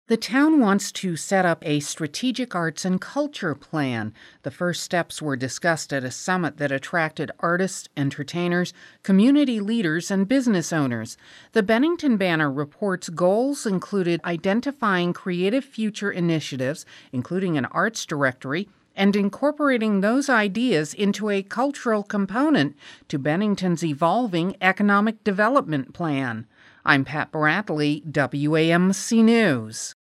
The town wants to set up a strategic arts and culture plan. The first steps were discussed at a summit that attracted artists, entertainers, community leaders, and business owners. The Bennington Banner report's goals included identifying creative future initiatives, including an arts directory, and incorporating those ideas into a cultural component to Bennington's evolving economic development plan. I'm Pat Bradley, WAMC News.